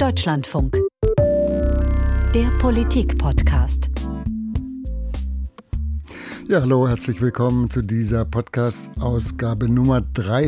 Deutschlandfunk. Der Politik-Podcast. Ja, hallo, herzlich willkommen zu dieser Podcast-Ausgabe Nummer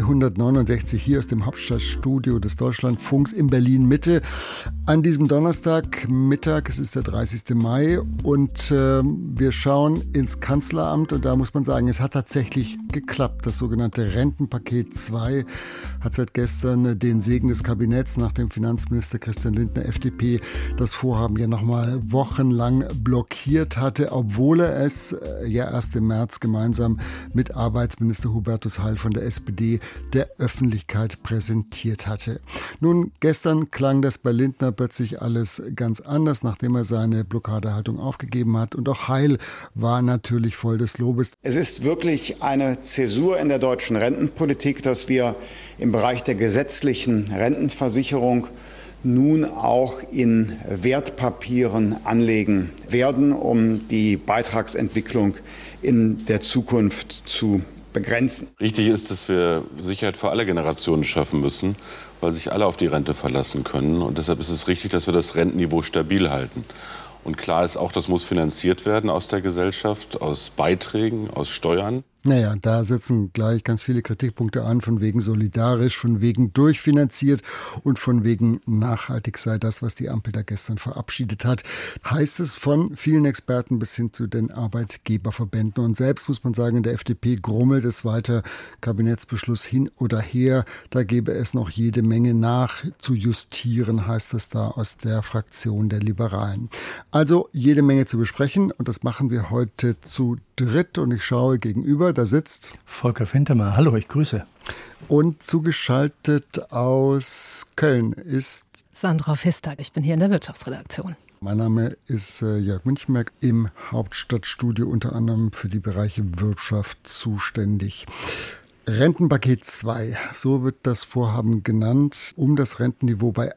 369 hier aus dem Hauptstadtstudio des Deutschlandfunks in Berlin-Mitte. An diesem Donnerstagmittag, es ist der 30. Mai und wir schauen ins Kanzleramt und da muss man sagen, es hat tatsächlich geklappt. Das sogenannte Rentenpaket 2 hat seit gestern den Segen des Kabinetts, nachdem Finanzminister Christian Lindner, FDP, das Vorhaben ja nochmal wochenlang blockiert hatte, obwohl er es ja erst im März gemeinsam mit Arbeitsminister Hubertus Heil von der SPD der Öffentlichkeit präsentiert hatte. Nun, gestern klang das bei Lindner plötzlich alles ganz anders, nachdem er seine Blockadehaltung aufgegeben hat. Und auch Heil war natürlich voll des Lobes. Es ist wirklich eine Zäsur in der deutschen Rentenpolitik, dass wir im Bereich der gesetzlichen Rentenversicherung nun auch in Wertpapieren anlegen werden, um die Beitragsentwicklung in der Zukunft zu begrenzen. Richtig ist, dass wir Sicherheit für alle Generationen schaffen müssen, weil sich alle auf die Rente verlassen können. Und deshalb ist es richtig, dass wir das Rentenniveau stabil halten. Und klar ist auch, das muss finanziert werden aus der Gesellschaft, aus Beiträgen, aus Steuern. Naja, da setzen gleich ganz viele Kritikpunkte an, von wegen solidarisch, von wegen durchfinanziert und von wegen nachhaltig sei das, was die Ampel da gestern verabschiedet hat. Heißt es von vielen Experten bis hin zu den Arbeitgeberverbänden. Und selbst muss man sagen, in der FDP grummelt es weiter, Kabinettsbeschluss hin oder her. Da gäbe es noch jede Menge nachzujustieren, heißt es da aus der Fraktion der Liberalen. Also jede Menge zu besprechen und das machen wir heute zu dritt und ich schaue gegenüber, da sitzt Volker Fintermer. Hallo, ich grüße. Und zugeschaltet aus Köln ist Sandra Fistag. Ich bin hier in der Wirtschaftsredaktion. Mein Name ist Jörg Münchenberg, im Hauptstadtstudio unter anderem für die Bereiche Wirtschaft zuständig. Rentenpaket 2, so wird das Vorhaben genannt, um das Rentenniveau bei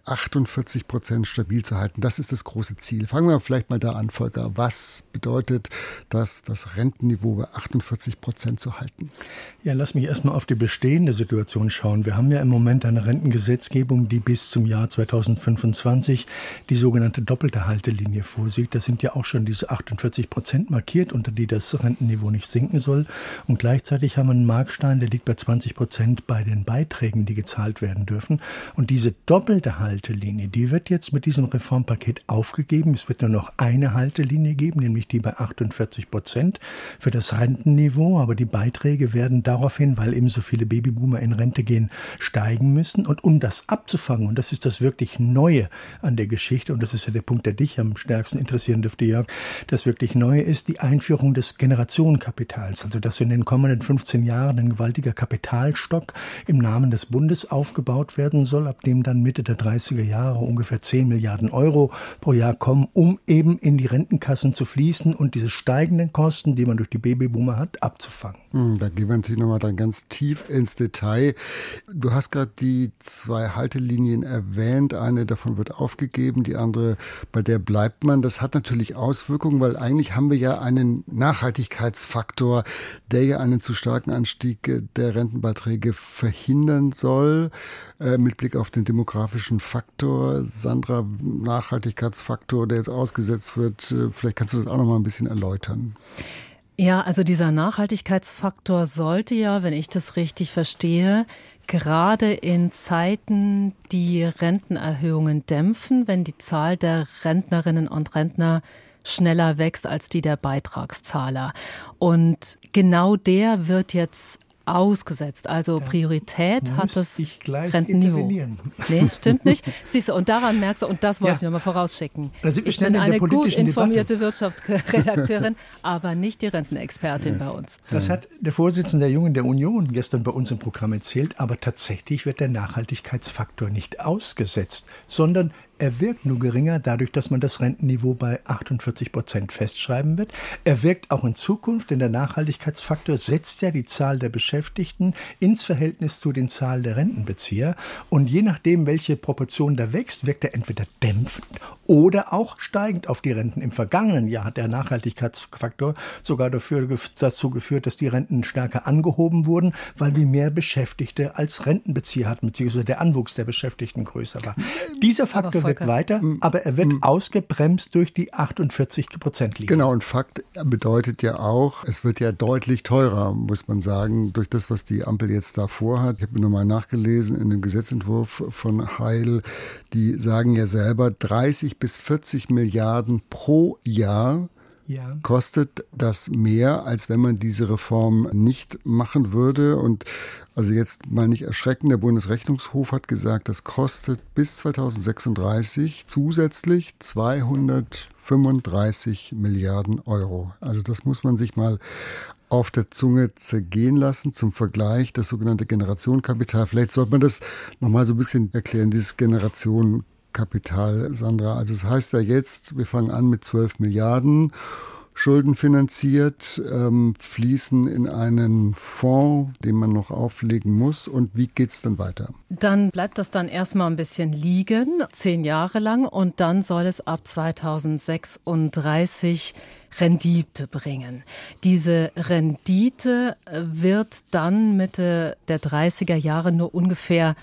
48% stabil zu halten. Das ist das große Ziel. Fangen wir vielleicht mal da an, Volker. Was bedeutet das Rentenniveau bei 48% zu halten? Ja, lass mich erstmal auf die bestehende Situation schauen. Wir haben ja im Moment eine Rentengesetzgebung, die bis zum Jahr 2025 die sogenannte doppelte Haltelinie vorsieht. Da sind ja auch schon diese 48% markiert, unter die das Rentenniveau nicht sinken soll. Und gleichzeitig haben wir einen Markstein, der liegt bei 20% bei den Beiträgen, die gezahlt werden dürfen. Und diese doppelte Haltelinie, die wird jetzt mit diesem Reformpaket aufgegeben. Es wird nur noch eine Haltelinie geben, nämlich die bei 48% für das Rentenniveau. Aber die Beiträge werden daraufhin, weil eben so viele Babyboomer in Rente gehen, steigen müssen. Und um das abzufangen, und das ist das wirklich Neue an der Geschichte, und das ist ja der Punkt, der dich am stärksten interessieren dürfte, Jörg, das wirklich Neue ist die Einführung des Generationenkapitals. Also dass in den kommenden 15 Jahren ein gewaltiger Kapitalstock im Namen des Bundes aufgebaut werden soll, ab dem dann Mitte der 30er Jahre ungefähr 10 Milliarden Euro pro Jahr kommen, um eben in die Rentenkassen zu fließen und diese steigenden Kosten, die man durch die Babyboomer hat, abzufangen. Da gehen wir natürlich nochmal dann ganz tief ins Detail. Du hast gerade die 2 Haltelinien erwähnt. Eine davon wird aufgegeben, die andere, bei der bleibt man. Das hat natürlich Auswirkungen, weil eigentlich haben wir ja einen Nachhaltigkeitsfaktor, der ja einen zu starken Anstieg der Rentenbeiträge verhindern soll, mit Blick auf den demografischen Faktor. Sandra, Nachhaltigkeitsfaktor, der jetzt ausgesetzt wird, vielleicht kannst du das auch noch mal ein bisschen erläutern. Ja, also dieser Nachhaltigkeitsfaktor sollte ja, wenn ich das richtig verstehe, gerade in Zeiten die Rentenerhöhungen dämpfen, wenn die Zahl der Rentnerinnen und Rentner schneller wächst als die der Beitragszahler. Und genau der wird jetzt ausgesetzt. Also Priorität hat das Rentenniveau. Nee, stimmt nicht. Siehst du, und daran merkst du, und das wollte ich nochmal vorausschicken. Ich bin eine gut informierte Wirtschaftsredakteurin, aber nicht die Rentenexpertin bei uns. Das hat der Vorsitzende der Jungen der Union gestern bei uns im Programm erzählt, aber tatsächlich wird der Nachhaltigkeitsfaktor nicht ausgesetzt, sondern er wirkt nur geringer dadurch, dass man das Rentenniveau bei 48% festschreiben wird. Er wirkt auch in Zukunft, denn der Nachhaltigkeitsfaktor setzt ja die Zahl der Beschäftigten ins Verhältnis zu den Zahlen der Rentenbezieher. Und je nachdem, welche Proportion da wächst, wirkt er entweder dämpfend oder auch steigend auf die Renten. Im vergangenen Jahr hat der Nachhaltigkeitsfaktor sogar dazu geführt, dass die Renten stärker angehoben wurden, weil wir mehr Beschäftigte als Rentenbezieher hatten, beziehungsweise der Anwuchs der Beschäftigten größer war. Dieser Faktor wird weiter, aber er wird ausgebremst durch die 48%-Linie. Genau, und Fakt bedeutet ja auch, es wird ja deutlich teurer, muss man sagen, durch das, was die Ampel jetzt da vorhat. Ich habe nochmal nachgelesen in dem Gesetzentwurf von Heil, die sagen ja selber 30 bis 40 Milliarden pro Jahr. Ja. Kostet das mehr, als wenn man diese Reform nicht machen würde. Und also jetzt mal nicht erschrecken, der Bundesrechnungshof hat gesagt, das kostet bis 2036 zusätzlich 235 Milliarden Euro. Also das muss man sich mal auf der Zunge zergehen lassen. Zum Vergleich das sogenannte Generationenkapital. Vielleicht sollte man das nochmal so ein bisschen erklären, dieses Generationenkapital, Sandra. Also es heißt ja jetzt, wir fangen an mit 12 Milliarden, schuldenfinanziert, fließen in einen Fonds, den man noch auflegen muss. Und wie geht's dann weiter? Dann bleibt das dann erstmal ein bisschen liegen, 10 Jahre lang. Und dann soll es ab 2036 Rendite bringen. Diese Rendite wird dann Mitte der 30er Jahre nur ungefähr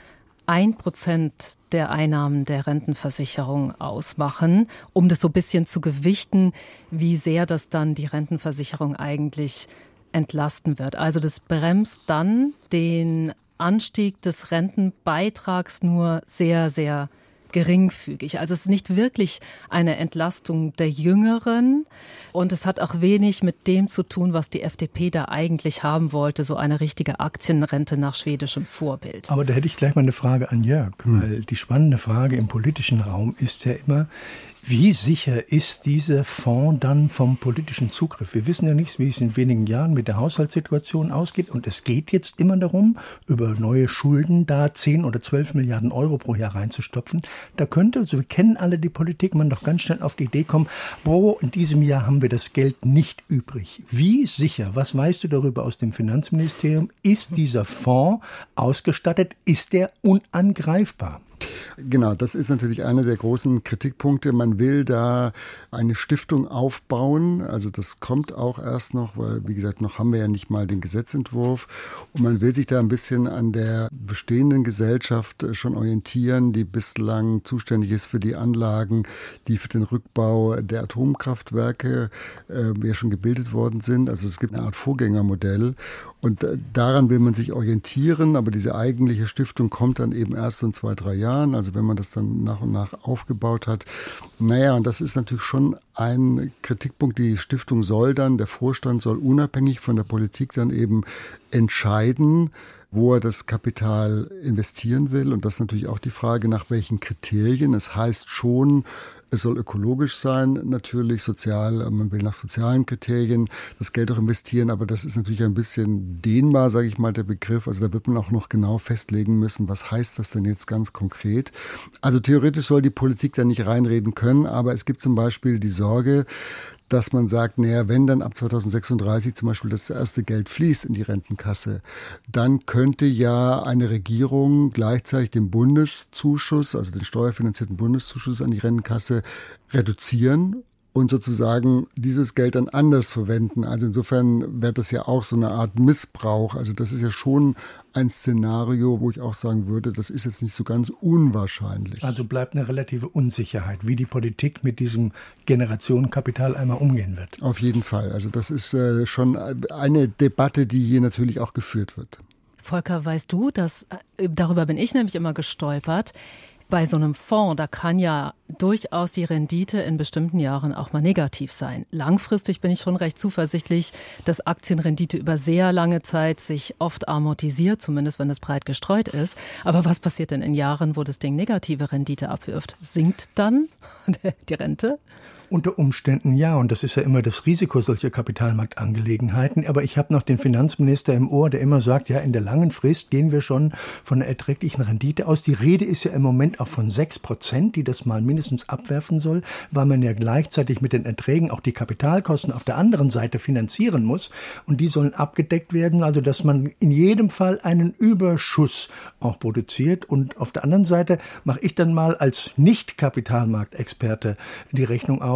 1% der Einnahmen der Rentenversicherung ausmachen, um das so ein bisschen zu gewichten, wie sehr das dann die Rentenversicherung eigentlich entlasten wird. Also das bremst dann den Anstieg des Rentenbeitrags nur sehr, sehr geringfügig. Also es ist nicht wirklich eine Entlastung der Jüngeren und es hat auch wenig mit dem zu tun, was die FDP da eigentlich haben wollte, so eine richtige Aktienrente nach schwedischem Vorbild. Aber da hätte ich gleich mal eine Frage an Jörg, weil die spannende Frage im politischen Raum ist ja immer, wie sicher ist dieser Fonds dann vom politischen Zugriff? Wir wissen ja nicht, wie es in wenigen Jahren mit der Haushaltssituation ausgeht. Und es geht jetzt immer darum, über neue Schulden da 10 oder 12 Milliarden Euro pro Jahr reinzustopfen. Da könnte, so wir kennen alle die Politik, man doch ganz schnell auf die Idee kommen, in diesem Jahr haben wir das Geld nicht übrig. Wie sicher, was weißt du darüber aus dem Finanzministerium, ist dieser Fonds ausgestattet? Ist der unangreifbar? Genau, das ist natürlich einer der großen Kritikpunkte. Man will da eine Stiftung aufbauen. Also das kommt auch erst noch, weil, wie gesagt, noch haben wir ja nicht mal den Gesetzentwurf. Und man will sich da ein bisschen an der bestehenden Gesellschaft schon orientieren, die bislang zuständig ist für die Anlagen, die für den Rückbau der Atomkraftwerke ja schon gebildet worden sind. Also es gibt eine Art Vorgängermodell. Und daran will man sich orientieren. Aber diese eigentliche Stiftung kommt dann eben erst so in 2-3 Jahren. Also wenn man das dann nach und nach aufgebaut hat. Naja, und das ist natürlich schon ein Kritikpunkt. Die Stiftung soll dann, der Vorstand soll unabhängig von der Politik dann eben entscheiden, wo er das Kapital investieren will. Und das ist natürlich auch die Frage, nach welchen Kriterien. Es heißt schon, es soll ökologisch sein, natürlich sozial. Man will nach sozialen Kriterien das Geld auch investieren. Aber das ist natürlich ein bisschen dehnbar, sage ich mal, der Begriff. Also da wird man auch noch genau festlegen müssen, was heißt das denn jetzt ganz konkret. Also theoretisch soll die Politik da nicht reinreden können. Aber es gibt zum Beispiel die Sorge, dass man sagt, naja, wenn dann ab 2036 zum Beispiel das erste Geld fließt in die Rentenkasse, dann könnte ja eine Regierung gleichzeitig den Bundeszuschuss, also den steuerfinanzierten Bundeszuschuss an die Rentenkasse reduzieren und sozusagen dieses Geld dann anders verwenden. Also insofern wäre das ja auch so eine Art Missbrauch. Also das ist ja schon ein Szenario, wo ich auch sagen würde, das ist jetzt nicht so ganz unwahrscheinlich. Also bleibt eine relative Unsicherheit, wie die Politik mit diesem Generationenkapital einmal umgehen wird. Auf jeden Fall. Also das ist schon eine Debatte, die hier natürlich auch geführt wird. Volker, weißt du, darüber bin ich nämlich immer gestolpert, bei so einem Fonds, da kann ja durchaus die Rendite in bestimmten Jahren auch mal negativ sein. Langfristig bin ich schon recht zuversichtlich, dass Aktienrendite über sehr lange Zeit sich oft amortisiert, zumindest wenn es breit gestreut ist. Aber was passiert denn in Jahren, wo das Ding negative Rendite abwirft? Sinkt dann die Rente? Unter Umständen ja, und das ist ja immer das Risiko solcher Kapitalmarktangelegenheiten. Aber ich habe noch den Finanzminister im Ohr, der immer sagt, ja, in der langen Frist gehen wir schon von einer erträglichen Rendite aus. Die Rede ist ja im Moment auch von 6%, die das mal mindestens abwerfen soll, weil man ja gleichzeitig mit den Erträgen auch die Kapitalkosten auf der anderen Seite finanzieren muss. Und die sollen abgedeckt werden, also dass man in jedem Fall einen Überschuss auch produziert. Und auf der anderen Seite mache ich dann mal als Nicht-Kapitalmarktexperte die Rechnung auf,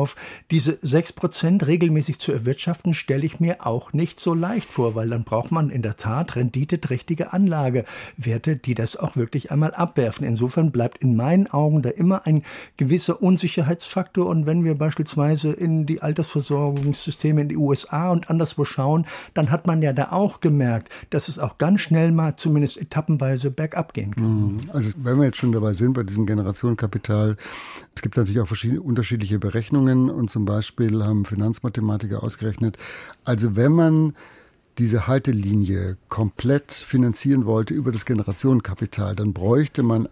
auf. Diese 6% regelmäßig zu erwirtschaften, stelle ich mir auch nicht so leicht vor, weil dann braucht man in der Tat renditeträchtige Anlagewerte, die das auch wirklich einmal abwerfen. Insofern bleibt in meinen Augen da immer ein gewisser Unsicherheitsfaktor. Und wenn wir beispielsweise in die Altersversorgungssysteme in die USA und anderswo schauen, dann hat man ja da auch gemerkt, dass es auch ganz schnell mal zumindest etappenweise bergab gehen kann. Also wenn wir jetzt schon dabei sind bei diesem Generationenkapital, es gibt natürlich auch unterschiedliche Berechnungen und zum Beispiel haben Finanzmathematiker ausgerechnet, also wenn man diese Haltelinie komplett finanzieren wollte über das Generationenkapital, dann bräuchte man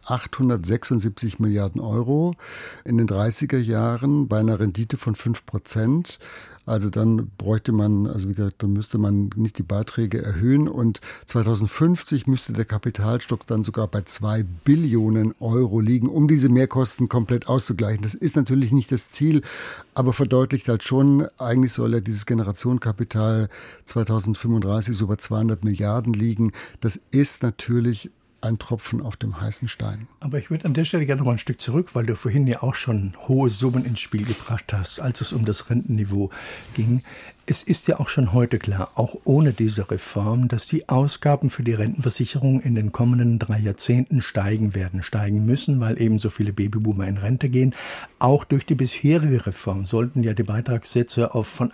876 Milliarden Euro in den 30er Jahren bei einer Rendite von 5%. Also dann bräuchte man, also wie gesagt, dann müsste man nicht die Beiträge erhöhen und 2050 müsste der Kapitalstock dann sogar bei 2 Billionen Euro liegen, um diese Mehrkosten komplett auszugleichen. Das ist natürlich nicht das Ziel, aber verdeutlicht halt schon, eigentlich soll ja dieses Generationenkapital 2035 so bei 200 Milliarden liegen. Das ist natürlich ein Tropfen auf dem heißen Stein. Aber ich würde an der Stelle gerne noch mal ein Stück zurück, weil du vorhin ja auch schon hohe Summen ins Spiel gebracht hast, als es um das Rentenniveau ging. Es ist ja auch schon heute klar, auch ohne diese Reform, dass die Ausgaben für die Rentenversicherung in den kommenden 3 Jahrzehnten steigen müssen, weil eben so viele Babyboomer in Rente gehen. Auch durch die bisherige Reform sollten ja die Beitragssätze von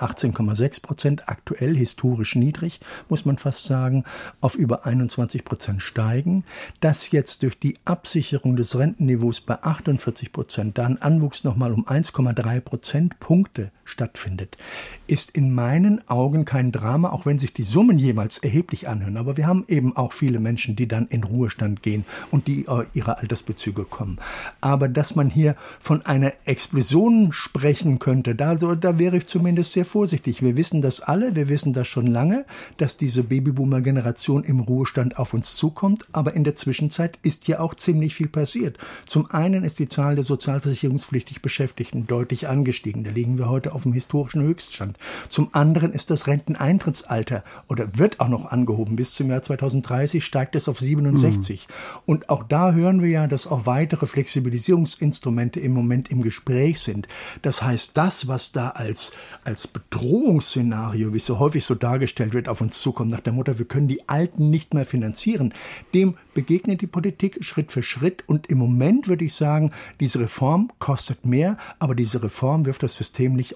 18,6%, aktuell historisch niedrig, muss man fast sagen, auf über 21% steigen. Dass jetzt durch die Absicherung des Rentenniveaus bei 48%, da ein Anwuchs nochmal um 1,3 Prozentpunkte stattfindet, ist in meinen Augen kein Drama, auch wenn sich die Summen jeweils erheblich anhören. Aber wir haben eben auch viele Menschen, die dann in Ruhestand gehen und die ihre Altersbezüge kommen. Aber dass man hier von einer Explosion sprechen könnte, da wäre ich zumindest sehr vorsichtig. Wir wissen das alle, wir wissen das schon lange, dass diese Babyboomer-Generation im Ruhestand auf uns zukommt. Aber in der Zwischenzeit ist ja auch ziemlich viel passiert. Zum einen ist die Zahl der sozialversicherungspflichtig Beschäftigten deutlich angestiegen. Da liegen wir heute auf dem historischen Höchststand. Zum anderen ist das Renteneintrittsalter oder wird auch noch angehoben. Bis zum Jahr 2030 steigt es auf 67. Und auch da hören wir ja, dass auch weitere Flexibilisierungsinstrumente im Moment im Gespräch sind. Das heißt, das, was da als Bedrohungsszenario, wie es so häufig so dargestellt wird, auf uns zukommt, nach der Motto, wir können die Alten nicht mehr finanzieren, dem begegnet die Politik Schritt für Schritt. Und im Moment würde ich sagen, diese Reform kostet mehr, aber diese Reform wirft das System nicht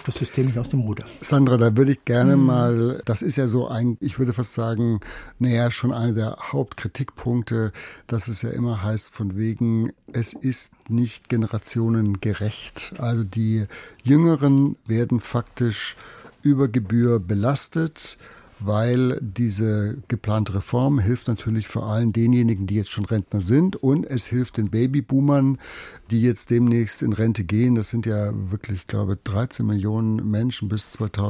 aus dem Ruder. Sandra, da würde ich gerne mal, das ist ja so ich würde fast sagen, schon einer der Hauptkritikpunkte, dass es ja immer heißt, von wegen, es ist nicht generationengerecht. Also die Jüngeren werden faktisch über Gebühr belastet, weil diese geplante Reform hilft natürlich vor allem denjenigen, die jetzt schon Rentner sind, und es hilft den Babyboomern, die jetzt demnächst in Rente gehen. Das sind ja wirklich, ich glaube, 13 Millionen Menschen bis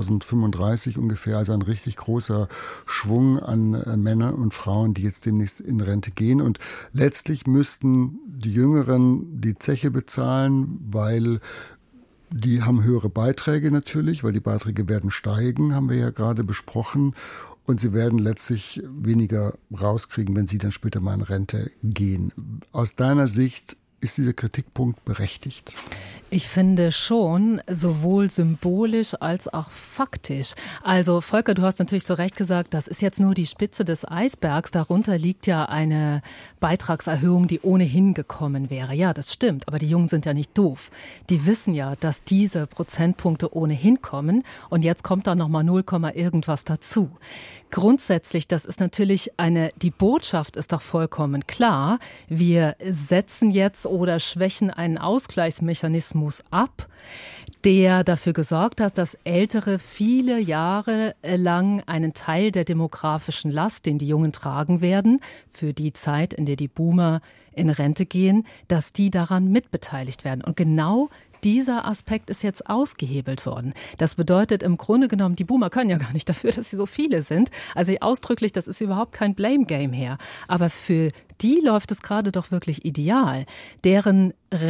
2035 ungefähr, also ein richtig großer Schwung an Männern und Frauen, die jetzt demnächst in Rente gehen. Und letztlich müssten die Jüngeren die Zeche bezahlen, weil die haben höhere Beiträge natürlich, weil die Beiträge werden steigen, haben wir ja gerade besprochen. Und sie werden letztlich weniger rauskriegen, wenn sie dann später mal in Rente gehen. Aus deiner Sicht ist dieser Kritikpunkt berechtigt? Ich finde schon, sowohl symbolisch als auch faktisch. Also Volker, du hast natürlich zu Recht gesagt, das ist jetzt nur die Spitze des Eisbergs. Darunter liegt ja eine Beitragserhöhung, die ohnehin gekommen wäre. Ja, das stimmt, aber die Jungen sind ja nicht doof. Die wissen ja, dass diese Prozentpunkte ohnehin kommen und jetzt kommt da nochmal 0, irgendwas dazu. Grundsätzlich, das ist natürlich die Botschaft ist doch vollkommen klar. Wir setzen jetzt oder schwächen einen Ausgleichsmechanismus ab, der dafür gesorgt hat, dass Ältere viele Jahre lang einen Teil der demografischen Last, den die Jungen tragen werden, für die Zeit, in der die Boomer in Rente gehen, dass die daran mitbeteiligt werden. Und genau dieser Aspekt ist jetzt ausgehebelt worden. Das bedeutet im Grunde genommen, die Boomer können ja gar nicht dafür, dass sie so viele sind. Also ausdrücklich, das ist überhaupt kein Blame-Game her. Aber für die läuft es gerade doch wirklich ideal. Deren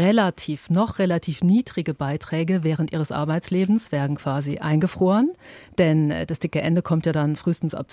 noch relativ niedrige Beiträge während ihres Arbeitslebens werden quasi eingefroren. Denn das dicke Ende kommt ja dann frühestens ab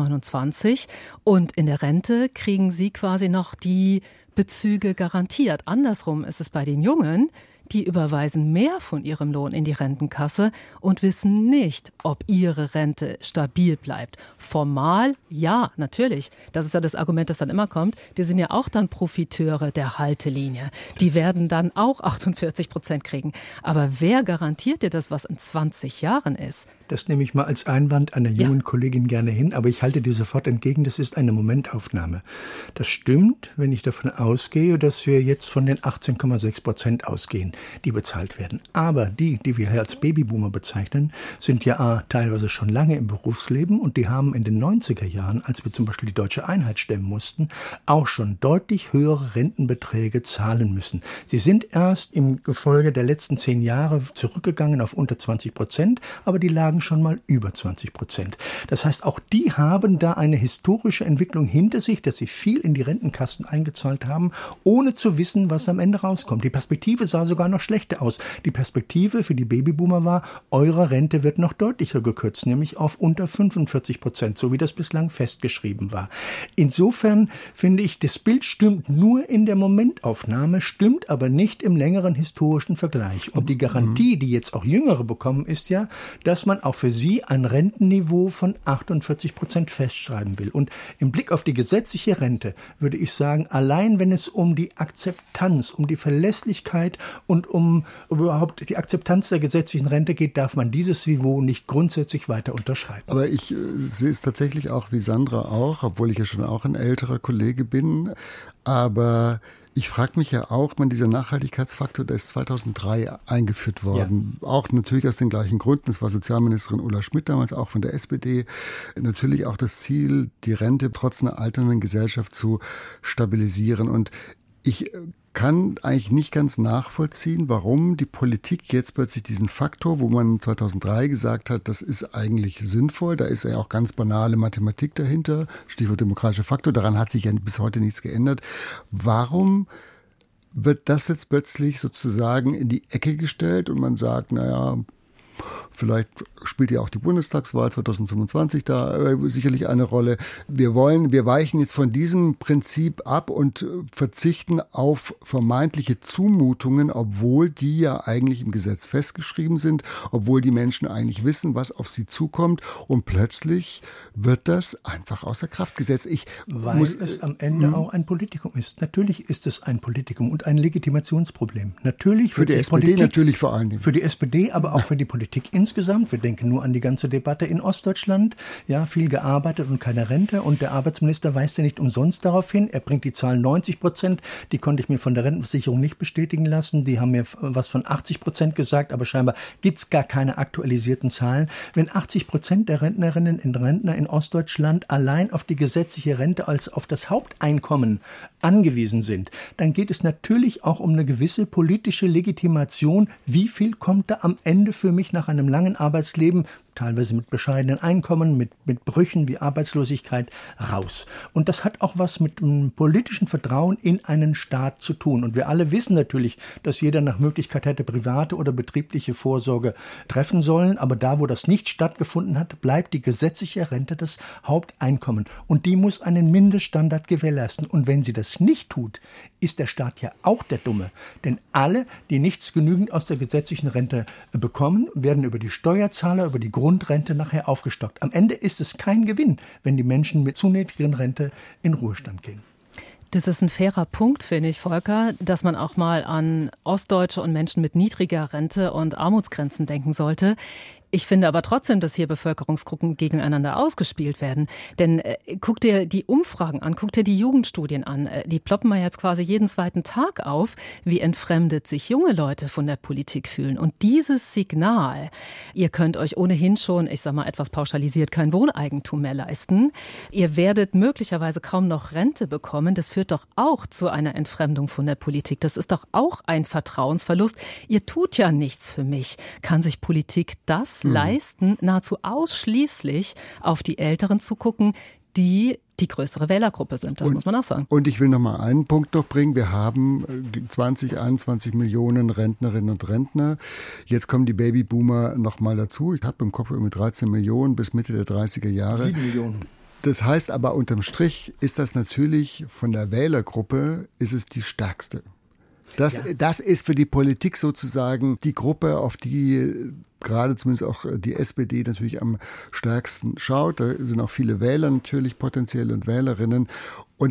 2029. Und in der Rente kriegen sie quasi noch die Bezüge garantiert. Andersrum ist es bei den Jungen. die überweisen mehr von ihrem Lohn in die Rentenkasse und wissen nicht, ob ihre Rente stabil bleibt. Formal, ja, natürlich. Das ist ja das Argument, das dann immer kommt. Die sind ja auch dann Profiteure der Haltelinie. Die werden dann auch 48% kriegen. Aber wer garantiert dir das, was in 20 Jahren ist? Das nehme ich mal als Einwand einer jungen Kollegin gerne hin, aber ich halte dir sofort entgegen, das ist eine Momentaufnahme. Das stimmt, wenn ich davon ausgehe, dass wir jetzt von den 18,6% ausgehen, die bezahlt werden. Aber die wir als Babyboomer bezeichnen, sind ja teilweise schon lange im Berufsleben und die haben in den 90er Jahren, als wir zum Beispiel die Deutsche Einheit stemmen mussten, auch schon deutlich höhere Rentenbeträge zahlen müssen. Sie sind erst im Gefolge der letzten 10 Jahre zurückgegangen auf unter 20%, aber die lagen schon mal über 20%. Das heißt, auch die haben da eine historische Entwicklung hinter sich, dass sie viel in die Rentenkassen eingezahlt haben, ohne zu wissen, was am Ende rauskommt. Die Perspektive sah sogar noch schlechter aus. Die Perspektive für die Babyboomer war, eure Rente wird noch deutlicher gekürzt, nämlich auf unter 45%, so wie das bislang festgeschrieben war. Insofern finde ich, das Bild stimmt nur in der Momentaufnahme, stimmt aber nicht im längeren historischen Vergleich. Und die Garantie, die jetzt auch Jüngere bekommen, ist ja, dass man auch für sie ein Rentenniveau von 48% festschreiben will. Und im Blick auf die gesetzliche Rente würde ich sagen, allein wenn es um die Akzeptanz, um die Verlässlichkeit und um überhaupt die Akzeptanz der gesetzlichen Rente geht, darf man dieses Niveau nicht grundsätzlich weiter unterschreiten. Aber ich sehe es tatsächlich auch wie Sandra auch, obwohl ich ja schon auch ein älterer Kollege bin. Aber ich frage mich ja auch, dieser Nachhaltigkeitsfaktor, der ist 2003 eingeführt worden. Ja. Auch natürlich aus den gleichen Gründen. Das war Sozialministerin Ulla Schmidt damals, auch von der SPD. Natürlich auch das Ziel, die Rente trotz einer alternden Gesellschaft zu stabilisieren. Und ich kann eigentlich nicht ganz nachvollziehen, warum die Politik jetzt plötzlich diesen Faktor, wo man 2003 gesagt hat, das ist eigentlich sinnvoll, da ist ja auch ganz banale Mathematik dahinter, Stichwort demokratischer Faktor, daran hat sich ja bis heute nichts geändert. Warum wird das jetzt plötzlich sozusagen in die Ecke gestellt und man sagt, vielleicht spielt ja auch die Bundestagswahl 2025 da sicherlich eine Rolle. Wir weichen jetzt von diesem Prinzip ab und verzichten auf vermeintliche Zumutungen, obwohl die ja eigentlich im Gesetz festgeschrieben sind, obwohl die Menschen eigentlich wissen, was auf sie zukommt. Und plötzlich wird das einfach außer Kraft gesetzt. Weil es am Ende auch ein Politikum ist. Natürlich ist es ein Politikum und ein Legitimationsproblem. Natürlich für die SPD Politik, natürlich vor allen Dingen. Für die SPD, aber auch für die Politik insgesamt. Wir denken nur an die ganze Debatte in Ostdeutschland. Ja, viel gearbeitet und keine Rente. Und der Arbeitsminister weist ja nicht umsonst darauf hin. Er bringt die Zahl 90%. Die konnte ich mir von der Rentenversicherung nicht bestätigen lassen. Die haben mir was von 80% gesagt. Aber scheinbar gibt es gar keine aktualisierten Zahlen. Wenn 80% der Rentnerinnen und Rentner in Ostdeutschland allein auf die gesetzliche Rente als auf das Haupteinkommen angewiesen sind, dann geht es natürlich auch um eine gewisse politische Legitimation. Wie viel kommt da am Ende für mich nach einem langen Arbeitsleben, teilweise mit bescheidenen Einkommen, mit Brüchen wie Arbeitslosigkeit, raus. Und das hat auch was mit einem politischen Vertrauen in einen Staat zu tun. Und wir alle wissen natürlich, dass jeder nach Möglichkeit hätte private oder betriebliche Vorsorge treffen sollen. Aber da, wo das nicht stattgefunden hat, bleibt die gesetzliche Rente das Haupteinkommen. Und die muss einen Mindeststandard gewährleisten. Und wenn sie das nicht tut, ist der Staat ja auch der Dumme. Denn alle, die nichts genügend aus der gesetzlichen Rente bekommen, werden über die Steuerzahler, über die Grundrente nachher aufgestockt. Am Ende ist es kein Gewinn, wenn die Menschen mit zu niedrigen Rente in Ruhestand gehen. Das ist ein fairer Punkt, finde ich, Volker, dass man auch mal an Ostdeutsche und Menschen mit niedriger Rente und Armutsgrenzen denken sollte. Ich finde aber trotzdem, dass hier Bevölkerungsgruppen gegeneinander ausgespielt werden. Denn guck dir die Umfragen an, guck dir die Jugendstudien an. Die ploppen wir jetzt quasi jeden zweiten Tag auf, wie entfremdet sich junge Leute von der Politik fühlen. Und dieses Signal, ihr könnt euch ohnehin schon, ich sag mal etwas pauschalisiert, kein Wohneigentum mehr leisten. Ihr werdet möglicherweise kaum noch Rente bekommen. Das führt doch auch zu einer Entfremdung von der Politik. Das ist doch auch ein Vertrauensverlust. Ihr tut ja nichts für mich. Kann sich Politik das leisten, nahezu ausschließlich auf die Älteren zu gucken, die größere Wählergruppe sind, das muss man auch sagen. Und ich will noch mal einen Punkt noch bringen. Wir haben 21 Millionen Rentnerinnen und Rentner. Jetzt kommen die Babyboomer noch mal dazu. Ich habe im Kopf mit 13 Millionen bis Mitte der 30er Jahre. 7 Millionen. Das heißt aber, unterm Strich ist das natürlich von der Wählergruppe, ist es die stärkste. Das ist für die Politik sozusagen die Gruppe, auf die gerade zumindest auch die SPD natürlich am stärksten schaut. Da sind auch viele Wähler natürlich potenziell und Wählerinnen. Und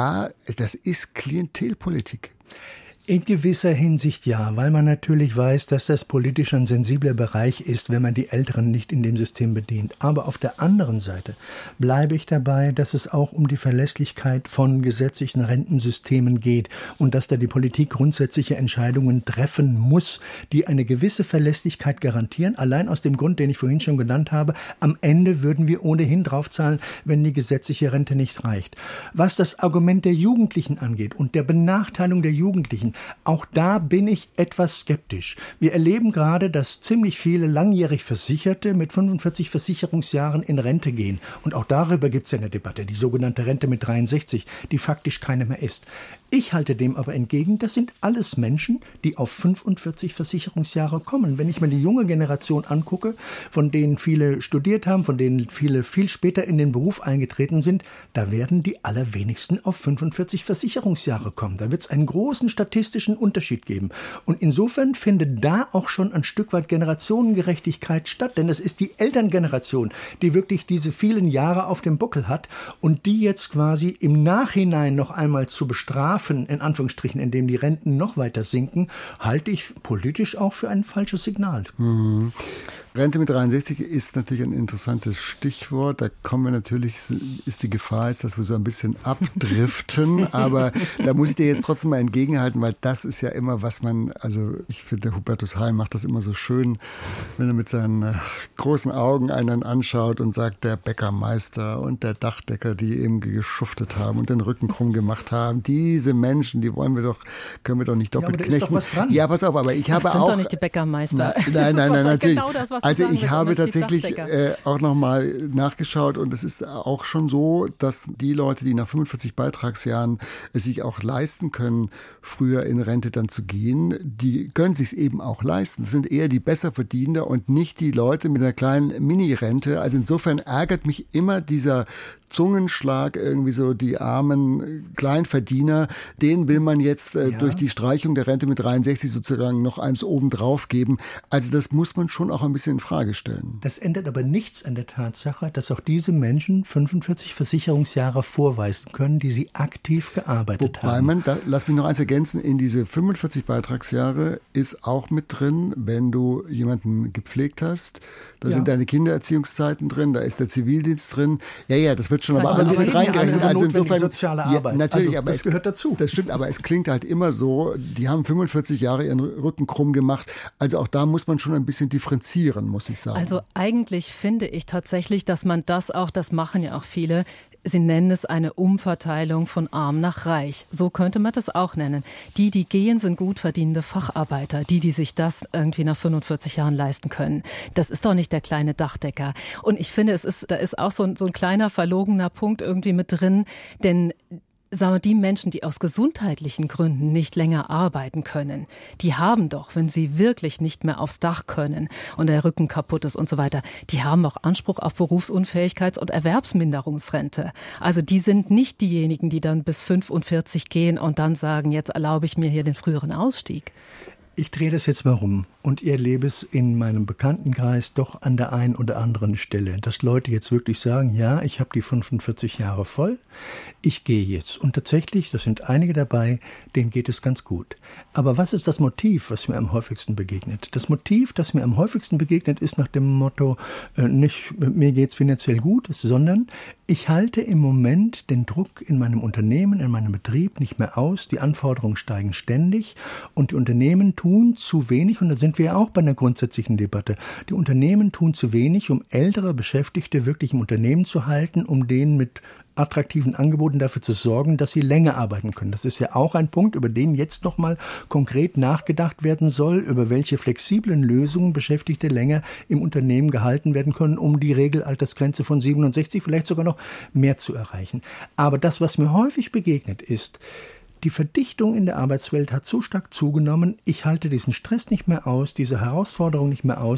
das ist Klientelpolitik. In gewisser Hinsicht ja, weil man natürlich weiß, dass das politisch ein sensibler Bereich ist, wenn man die Älteren nicht in dem System bedient. Aber auf der anderen Seite bleibe ich dabei, dass es auch um die Verlässlichkeit von gesetzlichen Rentensystemen geht und dass da die Politik grundsätzliche Entscheidungen treffen muss, die eine gewisse Verlässlichkeit garantieren. Allein aus dem Grund, den ich vorhin schon genannt habe, am Ende würden wir ohnehin draufzahlen, wenn die gesetzliche Rente nicht reicht. Was das Argument der Jugendlichen angeht und der Benachteiligung der Jugendlichen, auch da bin ich etwas skeptisch. Wir erleben gerade, dass ziemlich viele langjährig Versicherte mit 45 Versicherungsjahren in Rente gehen. Und auch darüber gibt es ja eine Debatte, die sogenannte Rente mit 63, die faktisch keine mehr ist. Ich halte dem aber entgegen, das sind alles Menschen, die auf 45 Versicherungsjahre kommen. Wenn ich mir die junge Generation angucke, von denen viele studiert haben, von denen viele viel später in den Beruf eingetreten sind, da werden die allerwenigsten auf 45 Versicherungsjahre kommen. Da wird es einen großen statistischen Unterschied geben. Und insofern findet da auch schon ein Stück weit Generationengerechtigkeit statt. Denn es ist die Elterngeneration, die wirklich diese vielen Jahre auf dem Buckel hat und die jetzt quasi im Nachhinein noch einmal zu bestrafen, in Anführungsstrichen, indem die Renten noch weiter sinken, halte ich politisch auch für ein falsches Signal. Mhm. Rente mit 63 ist natürlich ein interessantes Stichwort. Da kommen wir natürlich, ist die Gefahr jetzt, dass wir so ein bisschen abdriften. Aber da muss ich dir jetzt trotzdem mal entgegenhalten, weil das ist ja immer, was man, also ich finde, der Hubertus Heil macht das immer so schön, wenn er mit seinen großen Augen einen anschaut und sagt, der Bäckermeister und der Dachdecker, die eben geschuftet haben und den Rücken krumm gemacht haben, diese Menschen, die können wir doch nicht doppelt knechten. Ist doch was dran. Ja, pass auf, aber ich habe auch... Das sind doch nicht die Bäckermeister. Nein, natürlich. Genau das, was also ich habe tatsächlich auch nochmal nachgeschaut und es ist auch schon so, dass die Leute, die nach 45 Beitragsjahren es sich auch leisten können, früher in Rente dann zu gehen, die können sich es eben auch leisten. Das sind eher die Besserverdiener und nicht die Leute mit einer kleinen Mini-Rente. Also insofern ärgert mich immer dieser Zungenschlag, irgendwie so die armen Kleinverdiener, denen will man jetzt durch die Streichung der Rente mit 63 sozusagen noch eins obendrauf geben. Also das muss man schon auch ein bisschen in Frage stellen. Das ändert aber nichts an der Tatsache, dass auch diese Menschen 45 Versicherungsjahre vorweisen können, die sie aktiv gearbeitet haben. Lass mich noch eins ergänzen, in diese 45 Beitragsjahre ist auch mit drin, wenn du jemanden gepflegt hast, da sind deine Kindererziehungszeiten drin, da ist der Zivildienst drin. Ja, das wird schon aber alles mit reingerechnet. Also insofern soziale Arbeit. Natürlich, also, aber das gehört dazu. Das stimmt, aber es klingt halt immer so, die haben 45 Jahre ihren Rücken krumm gemacht. Also auch da muss man schon ein bisschen differenzieren, muss ich sagen. Also eigentlich finde ich tatsächlich, dass man das machen ja auch viele, Sie nennen es eine Umverteilung von arm nach reich. So könnte man das auch nennen. Die gehen, sind gut verdienende Facharbeiter. Die sich das irgendwie nach 45 Jahren leisten können. Das ist doch nicht der kleine Dachdecker. Und ich finde, da ist auch so ein kleiner verlogener Punkt irgendwie mit drin, denn sagen wir, die Menschen, die aus gesundheitlichen Gründen nicht länger arbeiten können, die haben doch, wenn sie wirklich nicht mehr aufs Dach können und der Rücken kaputt ist und so weiter, die haben auch Anspruch auf Berufsunfähigkeits- und Erwerbsminderungsrente. Also die sind nicht diejenigen, die dann bis 45 gehen und dann sagen, jetzt erlaube ich mir hier den früheren Ausstieg. Ich drehe das jetzt mal rum und ich erlebe es in meinem Bekanntenkreis doch an der einen oder anderen Stelle, dass Leute jetzt wirklich sagen, ja, ich habe die 45 Jahre voll, ich gehe jetzt. Und tatsächlich, das sind einige dabei, denen geht es ganz gut. Aber was ist das Motiv, was mir am häufigsten begegnet? Das Motiv, das mir am häufigsten begegnet, ist nach dem Motto, nicht mir geht's finanziell gut, sondern ich halte im Moment den Druck in meinem Unternehmen, in meinem Betrieb nicht mehr aus. Die Anforderungen steigen ständig und die Unternehmen tun zu wenig, und da sind wir ja auch bei einer grundsätzlichen Debatte. Die Unternehmen tun zu wenig, um ältere Beschäftigte wirklich im Unternehmen zu halten, um denen mit attraktiven Angeboten dafür zu sorgen, dass sie länger arbeiten können. Das ist ja auch ein Punkt, über den jetzt nochmal konkret nachgedacht werden soll, über welche flexiblen Lösungen Beschäftigte länger im Unternehmen gehalten werden können, um die Regelaltersgrenze von 67 vielleicht sogar noch mehr zu erreichen. Aber das, was mir häufig begegnet ist, die Verdichtung in der Arbeitswelt hat so stark zugenommen, ich halte diesen Stress nicht mehr aus, diese Herausforderung nicht mehr aus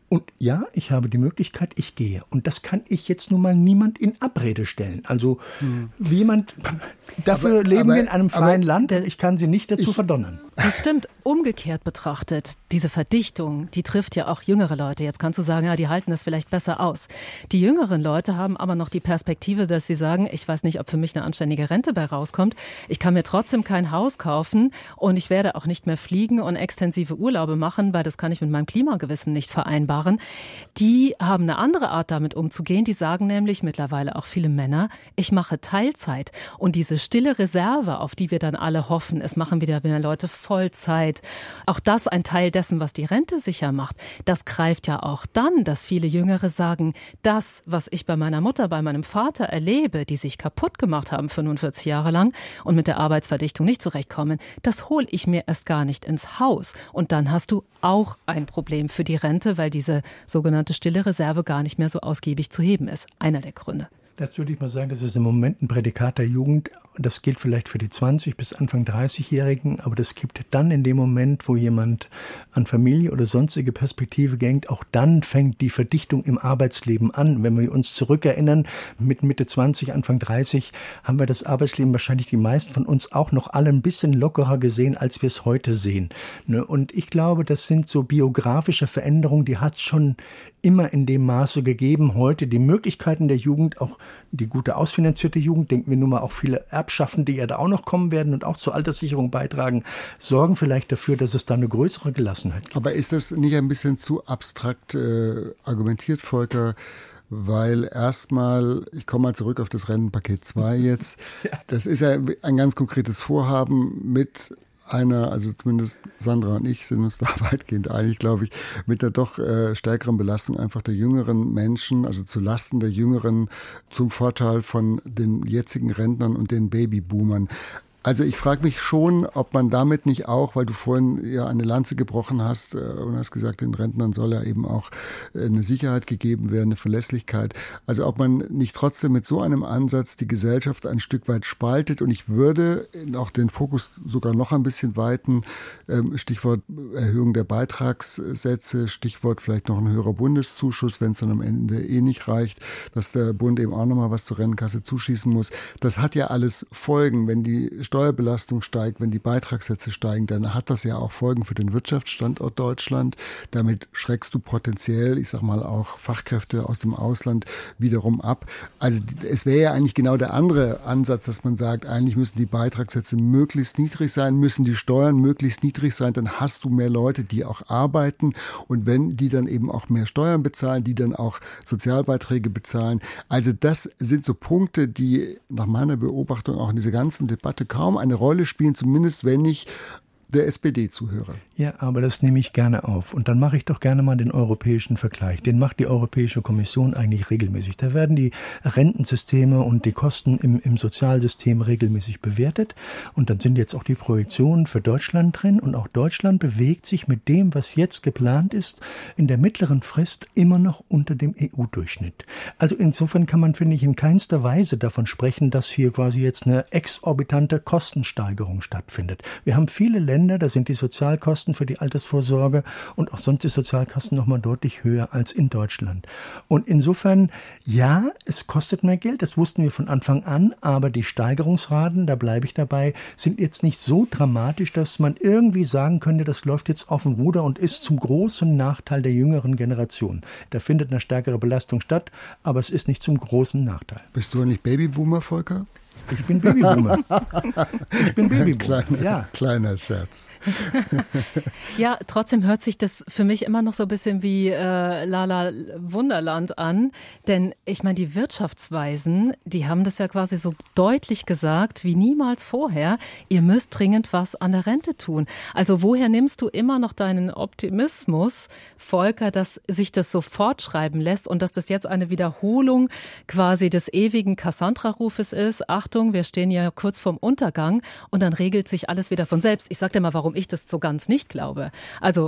Und ja, ich habe die Möglichkeit, ich gehe. Und das kann ich jetzt nun mal niemand in Abrede stellen. Also wie jemand, dafür leben wir in einem freien Land, ich kann sie nicht dazu verdonnern. Das stimmt. Umgekehrt betrachtet, diese Verdichtung, die trifft ja auch jüngere Leute. Jetzt kannst du sagen, ja, die halten das vielleicht besser aus. Die jüngeren Leute haben aber noch die Perspektive, dass sie sagen, ich weiß nicht, ob für mich eine anständige Rente bei rauskommt. Ich kann mir trotzdem kein Haus kaufen und ich werde auch nicht mehr fliegen und extensive Urlaube machen, weil das kann ich mit meinem Klimagewissen nicht vereinbaren. Die haben eine andere Art, damit umzugehen. Die sagen nämlich mittlerweile auch viele Männer, ich mache Teilzeit. Und diese stille Reserve, auf die wir dann alle hoffen, es machen wieder mehr Leute Vollzeit. Auch das ein Teil dessen, was die Rente sicher macht. Das greift ja auch dann, dass viele Jüngere sagen, das, was ich bei meiner Mutter, bei meinem Vater erlebe, die sich kaputt gemacht haben 45 Jahre lang und mit der Arbeitsverdichtung nicht zurechtkommen, das hole ich mir erst gar nicht ins Haus. Und dann hast du auch ein Problem für die Rente, weil diese sogenannte stille Reserve gar nicht mehr so ausgiebig zu heben ist. Einer der Gründe. Das würde ich mal sagen, das ist im Moment ein Prädikat der Jugend. Das gilt vielleicht für die 20- bis Anfang 30-Jährigen, aber das gibt dann in dem Moment, wo jemand an Familie oder sonstige Perspektive denkt, auch dann fängt die Verdichtung im Arbeitsleben an. Wenn wir uns zurückerinnern, mit Mitte 20, Anfang 30 haben wir das Arbeitsleben wahrscheinlich die meisten von uns auch noch alle ein bisschen lockerer gesehen, als wir es heute sehen. Und ich glaube, das sind so biografische Veränderungen, die hat es schon immer in dem Maße gegeben. Heute die Möglichkeiten der Jugend, auch die gute ausfinanzierte Jugend, denken wir nun mal auch viele Erbschaften, die ja da auch noch kommen werden und auch zur Alterssicherung beitragen, sorgen vielleicht dafür, dass es da eine größere Gelassenheit gibt. Aber ist das nicht ein bisschen zu abstrakt argumentiert, Volker? Weil erstmal, ich komme mal zurück auf das Rentenpaket 2 jetzt, das ist ja ein ganz konkretes Vorhaben mit einer, also zumindest Sandra und ich sind uns da weitgehend einig, glaube ich, mit der doch stärkeren Belastung einfach der jüngeren Menschen, also zu Lasten der Jüngeren, zum Vorteil von den jetzigen Rentnern und den Babyboomern. Also ich frage mich schon, ob man damit nicht auch, weil du vorhin ja eine Lanze gebrochen hast und hast gesagt, den Rentnern soll ja eben auch eine Sicherheit gegeben werden, eine Verlässlichkeit. Also ob man nicht trotzdem mit so einem Ansatz die Gesellschaft ein Stück weit spaltet. Und ich würde auch den Fokus sogar noch ein bisschen weiten. Stichwort Erhöhung der Beitragssätze, Stichwort vielleicht noch ein höherer Bundeszuschuss, wenn es dann am Ende nicht reicht, dass der Bund eben auch nochmal was zur Rentenkasse zuschießen muss. Das hat ja alles Folgen, wenn die Steuerbelastung steigt, wenn die Beitragssätze steigen, dann hat das ja auch Folgen für den Wirtschaftsstandort Deutschland. Damit schreckst du potenziell, ich sag mal auch Fachkräfte aus dem Ausland wiederum ab. Also es wäre ja eigentlich genau der andere Ansatz, dass man sagt, eigentlich müssen die Beitragssätze möglichst niedrig sein, müssen die Steuern möglichst niedrig sein, dann hast du mehr Leute, die auch arbeiten und wenn die dann eben auch mehr Steuern bezahlen, die dann auch Sozialbeiträge bezahlen. Also das sind so Punkte, die nach meiner Beobachtung auch in dieser ganzen Debatte kaum eine Rolle spielen, zumindest wenn ich der SPD zuhöre. Ja, aber das nehme ich gerne auf. Und dann mache ich doch gerne mal den europäischen Vergleich. Den macht die Europäische Kommission eigentlich regelmäßig. Da werden die Rentensysteme und die Kosten im Sozialsystem regelmäßig bewertet. Und dann sind jetzt auch die Projektionen für Deutschland drin. Und auch Deutschland bewegt sich mit dem, was jetzt geplant ist, in der mittleren Frist immer noch unter dem EU-Durchschnitt. Also insofern kann man, finde ich, in keinster Weise davon sprechen, dass hier quasi jetzt eine exorbitante Kostensteigerung stattfindet. Wir haben viele Länder, da sind die Sozialkosten für die Altersvorsorge und auch sonst die Sozialkosten noch mal deutlich höher als in Deutschland. Und insofern, ja, es kostet mehr Geld, das wussten wir von Anfang an, aber die Steigerungsraten, da bleibe ich dabei, sind jetzt nicht so dramatisch, dass man irgendwie sagen könnte, das läuft jetzt auf dem Ruder und ist zum großen Nachteil der jüngeren Generation. Da findet eine stärkere Belastung statt, aber es ist nicht zum großen Nachteil. Bist du eigentlich Babyboomer, Volker? Ich bin Babyboomer. Kleiner Scherz. Ja, trotzdem hört sich das für mich immer noch so ein bisschen wie Lala Wunderland an. Denn ich meine, die Wirtschaftsweisen, die haben das ja quasi so deutlich gesagt wie niemals vorher. Ihr müsst dringend was an der Rente tun. Also woher nimmst du immer noch deinen Optimismus, Volker, dass sich das so fortschreiben lässt und dass das jetzt eine Wiederholung quasi des ewigen Cassandra-Rufes ist? Achtung, wir stehen ja kurz vorm Untergang und dann regelt sich alles wieder von selbst. Ich sage dir mal, warum ich das so ganz nicht glaube. Also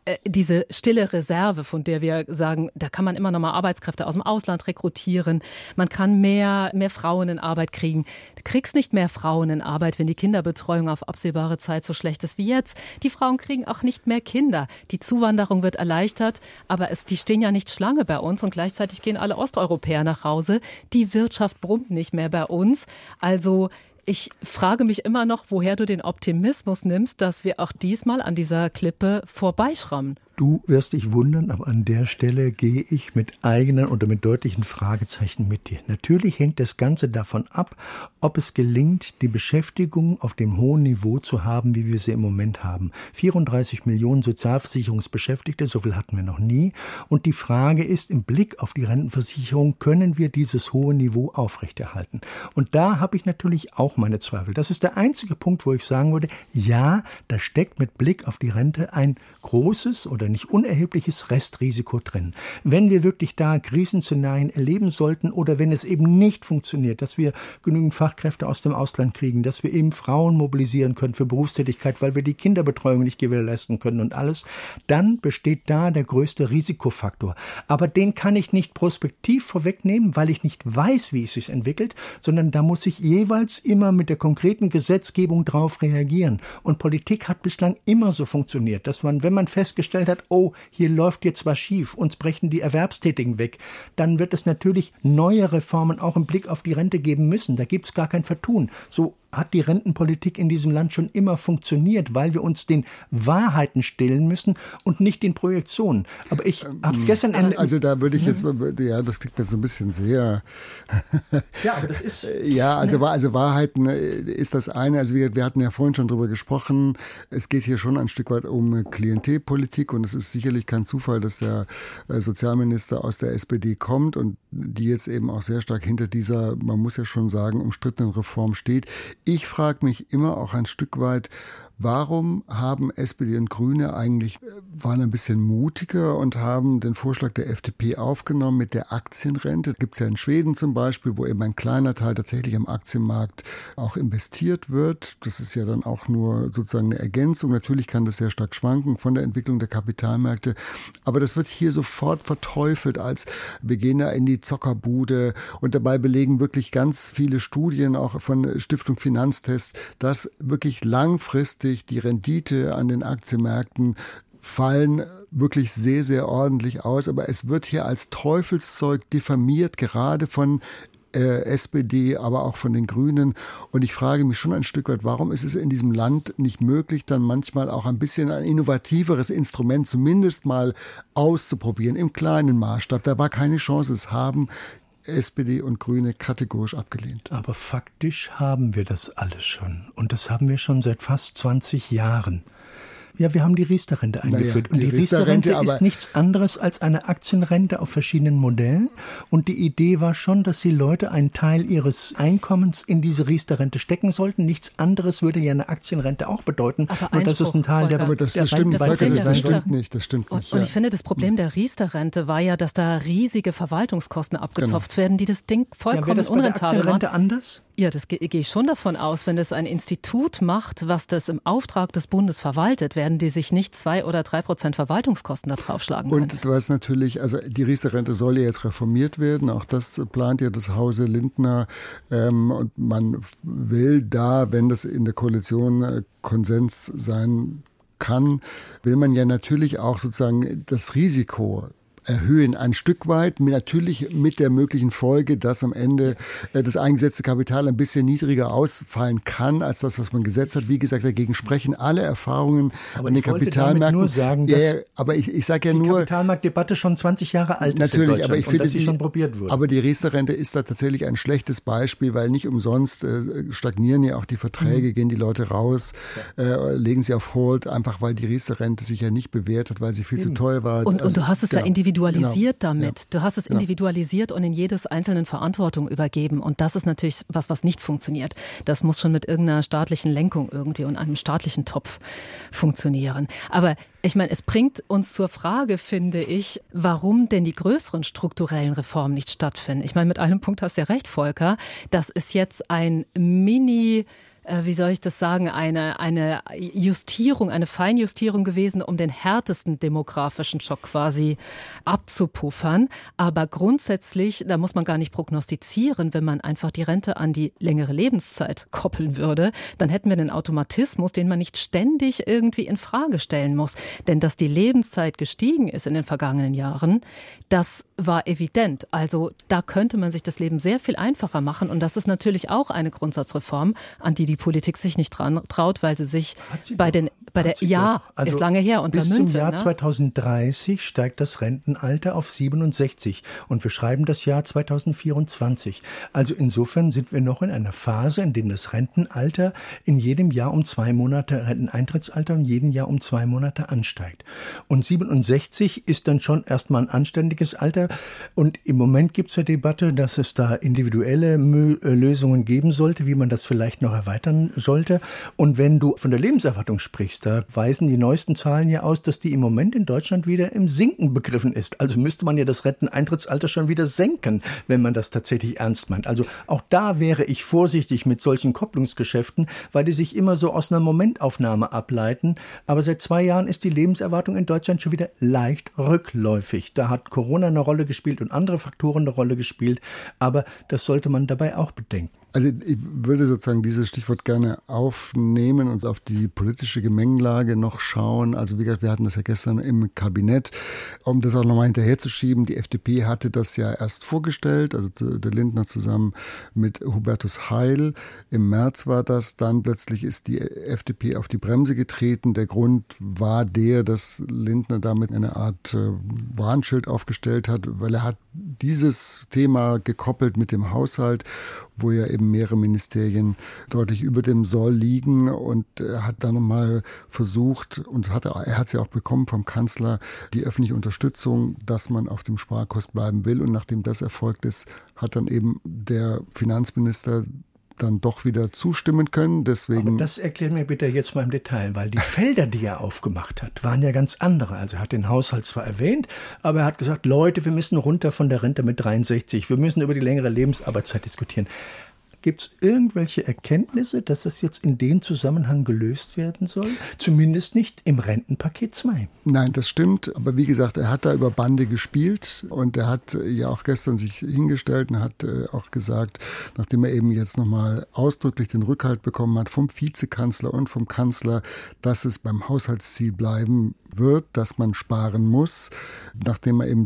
diese stille Reserve, von der wir sagen, da kann man immer noch mal Arbeitskräfte aus dem Ausland rekrutieren. Man kann mehr Frauen in Arbeit kriegen. Du kriegst nicht mehr Frauen in Arbeit, wenn die Kinderbetreuung auf absehbare Zeit so schlecht ist wie jetzt. Die Frauen kriegen auch nicht mehr Kinder. Die Zuwanderung wird erleichtert, aber die stehen ja nicht Schlange bei uns und gleichzeitig gehen alle Osteuropäer nach Hause. Die Wirtschaft brummt nicht mehr bei uns. Also ich frage mich immer noch, woher du den Optimismus nimmst, dass wir auch diesmal an dieser Klippe vorbeischrammen. Du wirst dich wundern, aber an der Stelle gehe ich mit eigenen oder mit deutlichen Fragezeichen mit dir. Natürlich hängt das Ganze davon ab, ob es gelingt, die Beschäftigung auf dem hohen Niveau zu haben, wie wir sie im Moment haben. 34 Millionen Sozialversicherungsbeschäftigte, so viel hatten wir noch nie. Und die Frage ist, im Blick auf die Rentenversicherung, können wir dieses hohe Niveau aufrechterhalten? Und da habe ich natürlich auch meine Zweifel. Das ist der einzige Punkt, wo ich sagen würde, ja, da steckt mit Blick auf die Rente ein großes oder nicht unerhebliches Restrisiko drin. Wenn wir wirklich da Krisenszenarien erleben sollten oder wenn es eben nicht funktioniert, dass wir genügend Fachkräfte aus dem Ausland kriegen, dass wir eben Frauen mobilisieren können für Berufstätigkeit, weil wir die Kinderbetreuung nicht gewährleisten können und alles, dann besteht da der größte Risikofaktor. Aber den kann ich nicht prospektiv vorwegnehmen, weil ich nicht weiß, wie es sich entwickelt, sondern da muss ich jeweils immer mit der konkreten Gesetzgebung drauf reagieren. Und Politik hat bislang immer so funktioniert, dass man, wenn man festgestellt hat, oh, hier läuft jetzt was schief, uns brechen die Erwerbstätigen weg, dann wird es natürlich neue Reformen auch im Blick auf die Rente geben müssen. Da gibt es gar kein Vertun. So hat die Rentenpolitik in diesem Land schon immer funktioniert, weil wir uns den Wahrheiten stellen müssen und nicht den Projektionen. Aber ich habe es gestern... Also da würde ich jetzt, ja, das klingt mir so ein bisschen sehr... Ja, aber das ist... Ja, also Wahrheiten ist das eine. Also wir hatten ja vorhin schon drüber gesprochen. Es geht hier schon ein Stück weit um Klientelpolitik und es ist sicherlich kein Zufall, dass der Sozialminister aus der SPD kommt und die jetzt eben auch sehr stark hinter dieser, man muss ja schon sagen, umstrittenen Reform steht. Ich frage mich immer auch ein Stück weit, warum haben SPD und Grüne waren ein bisschen mutiger und haben den Vorschlag der FDP aufgenommen mit der Aktienrente? Gibt es ja in Schweden zum Beispiel, wo eben ein kleiner Teil tatsächlich am Aktienmarkt auch investiert wird. Das ist ja dann auch nur sozusagen eine Ergänzung. Natürlich kann das sehr stark schwanken von der Entwicklung der Kapitalmärkte. Aber das wird hier sofort verteufelt als wir gehen da in die Zockerbude. Und dabei belegen wirklich ganz viele Studien, auch von Stiftung Finanztest, dass wirklich langfristig die Rendite an den Aktienmärkten fallen wirklich sehr, sehr ordentlich aus. Aber es wird hier als Teufelszeug diffamiert, gerade von SPD, aber auch von den Grünen. Und ich frage mich schon ein Stück weit, warum ist es in diesem Land nicht möglich, dann manchmal auch ein bisschen ein innovativeres Instrument zumindest mal auszuprobieren, im kleinen Maßstab. Da war keine Chance. Es haben SPD und Grüne kategorisch abgelehnt. Aber faktisch haben wir das alles schon. Und das haben wir schon seit fast 20 Jahren. Ja, wir haben die Riester-Rente eingeführt. Und die Riester-Rente ist nichts anderes als eine Aktienrente auf verschiedenen Modellen. Und die Idee war schon, dass die Leute einen Teil ihres Einkommens in diese Riester-Rente stecken sollten. Nichts anderes würde ja eine Aktienrente auch bedeuten. Aber das ist ein Teil der... Aber das stimmt nicht. Und ich finde, das Problem der Riester-Rente war ja, dass da riesige Verwaltungskosten abgezopft werden, die das Ding vollkommen unrentabel machen. Wäre das bei der Aktienrente anders? Ja, das gehe ich schon davon aus. Wenn das ein Institut macht, was das im Auftrag des Bundes verwaltet, werden die sich nicht 2 oder 3% Verwaltungskosten da draufschlagen können. Und du hast natürlich, also die Riester-Rente soll ja jetzt reformiert werden. Auch das plant ja das Hause Lindner. Und man will da, wenn das in der Koalition Konsens sein kann, will man ja natürlich auch sozusagen das Risiko erhöhen, ein Stück weit, natürlich mit der möglichen Folge, dass am Ende das eingesetzte Kapital ein bisschen niedriger ausfallen kann, als das, was man gesetzt hat. Wie gesagt, dagegen sprechen alle Erfahrungen an den Kapitalmärkten. Nur sagen, dass aber ich sage ja die nur... Die Kapitalmarktdebatte schon 20 Jahre alt ist natürlich, in Deutschland aber ich finde, dass sie schon probiert wurde. Aber die Riester-Rente ist da tatsächlich ein schlechtes Beispiel, weil nicht umsonst stagnieren ja auch die Verträge, gehen die Leute raus, legen sie auf Hold, einfach weil die Riester-Rente sich ja nicht bewährt hat, weil sie viel zu teuer war. Und du hast es ja individualisiert damit. Ja. Du hast es individualisiert und in jedes Einzelnen Verantwortung übergeben. Und das ist natürlich was nicht funktioniert. Das muss schon mit irgendeiner staatlichen Lenkung irgendwie und einem staatlichen Topf funktionieren. Aber ich meine, es bringt uns zur Frage, finde ich, warum denn die größeren strukturellen Reformen nicht stattfinden. Ich meine, mit einem Punkt hast du ja recht, Volker. Das ist jetzt ein wie soll ich das sagen, eine Justierung, eine Feinjustierung gewesen, um den härtesten demografischen Schock quasi abzupuffern. Aber grundsätzlich, da muss man gar nicht prognostizieren, wenn man einfach die Rente an die längere Lebenszeit koppeln würde, dann hätten wir einen Automatismus, den man nicht ständig irgendwie in Frage stellen muss. Denn dass die Lebenszeit gestiegen ist in den vergangenen Jahren, das war evident. Also da könnte man sich das Leben sehr viel einfacher machen. Und das ist natürlich auch eine Grundsatzreform, an die die Politik sich nicht dran traut, weil sie sich ist lange her, unter bis Münze. Bis zum Jahr 2030 steigt das Rentenalter auf 67 und wir schreiben das Jahr 2024. Also insofern sind wir noch in einer Phase, in der das Rentenalter in jedem Jahr um 2 Monate, Renteneintrittsalter in jedem Jahr um 2 Monate ansteigt. Und 67 ist dann schon erstmal ein anständiges Alter. Und im Moment gibt es ja Debatte, dass es da individuelle Lösungen geben sollte, wie man das vielleicht noch erweitern sollte. Und wenn du von der Lebenserwartung sprichst, da weisen die neuesten Zahlen ja aus, dass die im Moment in Deutschland wieder im Sinken begriffen ist. Also müsste man ja das Renteneintrittsalter schon wieder senken, wenn man das tatsächlich ernst meint. Also auch da wäre ich vorsichtig mit solchen Kopplungsgeschäften, weil die sich immer so aus einer Momentaufnahme ableiten. Aber seit 2 Jahren ist die Lebenserwartung in Deutschland schon wieder leicht rückläufig. Da hat Corona eine Rolle gespielt und andere Faktoren eine Rolle gespielt. Aber das sollte man dabei auch bedenken. Also ich würde sozusagen dieses Stichwort gerne aufnehmen und auf die politische Gemengelage noch schauen. Also wie gesagt, wir hatten das ja gestern im Kabinett. Um das auch nochmal hinterherzuschieben, die FDP hatte das ja erst vorgestellt, also der Lindner zusammen mit Hubertus Heil. Im März war das. Dann plötzlich ist die FDP auf die Bremse getreten. Der Grund war dass Lindner damit eine Art Warnschild aufgestellt hat, weil er hat dieses Thema gekoppelt mit dem Haushalt, wo ja eben mehrere Ministerien deutlich über dem Soll liegen, und er hat dann nochmal versucht, und er hat es ja auch bekommen vom Kanzler, die öffentliche Unterstützung, dass man auf dem Sparkurs bleiben will, und nachdem das erfolgt ist, hat dann eben der Finanzminister dann doch wieder zustimmen können. Deswegen. Aber das erklärt mir bitte jetzt mal im Detail, weil die Felder, die er aufgemacht hat, waren ja ganz andere. Also er hat den Haushalt zwar erwähnt, aber er hat gesagt, Leute, wir müssen runter von der Rente mit 63. Wir müssen über die längere Lebensarbeitszeit diskutieren. Gibt es irgendwelche Erkenntnisse, dass das jetzt in dem Zusammenhang gelöst werden soll? Zumindest nicht im Rentenpaket 2. Nein, das stimmt. Aber wie gesagt, er hat da über Bande gespielt, und er hat ja auch gestern sich hingestellt und hat auch gesagt, nachdem er eben jetzt nochmal ausdrücklich den Rückhalt bekommen hat vom Vizekanzler und vom Kanzler, dass es beim Haushaltsziel bleiben wird, dass man sparen muss. Nachdem er eben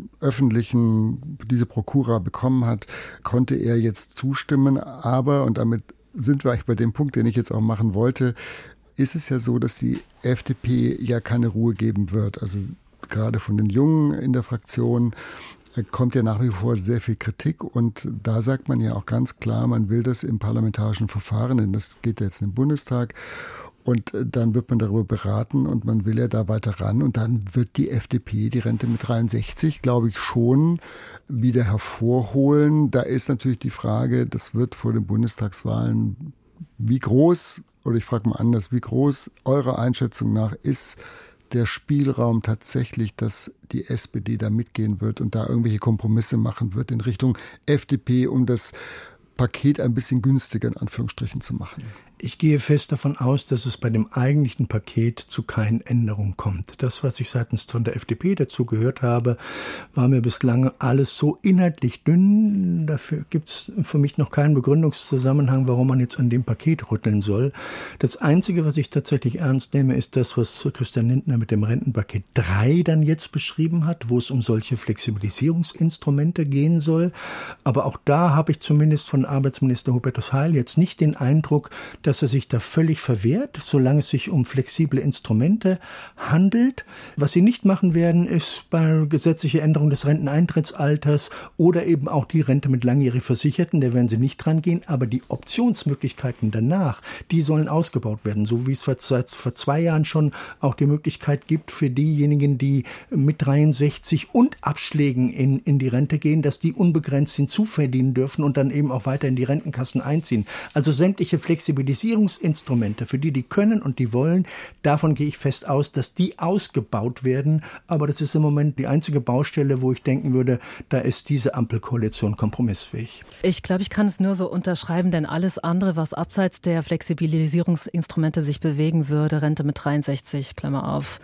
diese Prokura bekommen hat, konnte er jetzt zustimmen. Aber, und damit sind wir eigentlich bei dem Punkt, den ich jetzt auch machen wollte, ist es ja so, dass die FDP ja keine Ruhe geben wird. Also gerade von den Jungen in der Fraktion kommt ja nach wie vor sehr viel Kritik, und da sagt man ja auch ganz klar, man will das im parlamentarischen Verfahren, denn das geht ja jetzt in den Bundestag. Und dann wird man darüber beraten, und man will ja da weiter ran. Und dann wird die FDP die Rente mit 63, glaube ich, schon wieder hervorholen. Da ist natürlich die Frage, das wird vor den Bundestagswahlen, wie groß, oder ich frage mal anders, wie groß eurer Einschätzung nach ist der Spielraum tatsächlich, dass die SPD da mitgehen wird und da irgendwelche Kompromisse machen wird in Richtung FDP, um das Paket ein bisschen günstiger in Anführungsstrichen zu machen? Ich gehe fest davon aus, dass es bei dem eigentlichen Paket zu keinen Änderungen kommt. Das, was ich seitens von der FDP dazu gehört habe, war mir bislang alles so inhaltlich dünn. Dafür gibt es für mich noch keinen Begründungszusammenhang, warum man jetzt an dem Paket rütteln soll. Das Einzige, was ich tatsächlich ernst nehme, ist das, was Christian Lindner mit dem Rentenpaket 3 dann jetzt beschrieben hat, wo es um solche Flexibilisierungsinstrumente gehen soll. Aber auch da habe ich zumindest von Arbeitsminister Hubertus Heil jetzt nicht den Eindruck, dass er sich da völlig verwehrt, solange es sich um flexible Instrumente handelt. Was sie nicht machen werden, ist bei gesetzlicher Änderung des Renteneintrittsalters oder eben auch die Rente mit langjährig Versicherten, da werden sie nicht dran gehen. Aber die Optionsmöglichkeiten danach, die sollen ausgebaut werden, so wie es vor 2 Jahren schon auch die Möglichkeit gibt für diejenigen, die mit 63 und Abschlägen in die Rente gehen, dass die unbegrenzt hinzuverdienen dürfen und dann eben auch weiter in die Rentenkassen einziehen. Also sämtliche Flexibilisierung Flexibilisierungsinstrumente, für die können und die wollen, davon gehe ich fest aus, dass die ausgebaut werden. Aber das ist im Moment die einzige Baustelle, wo ich denken würde, da ist diese Ampelkoalition kompromissfähig. Ich glaube, ich kann es nur so unterschreiben, denn alles andere, was abseits der Flexibilisierungsinstrumente sich bewegen würde, Rente mit 63, Klammer auf,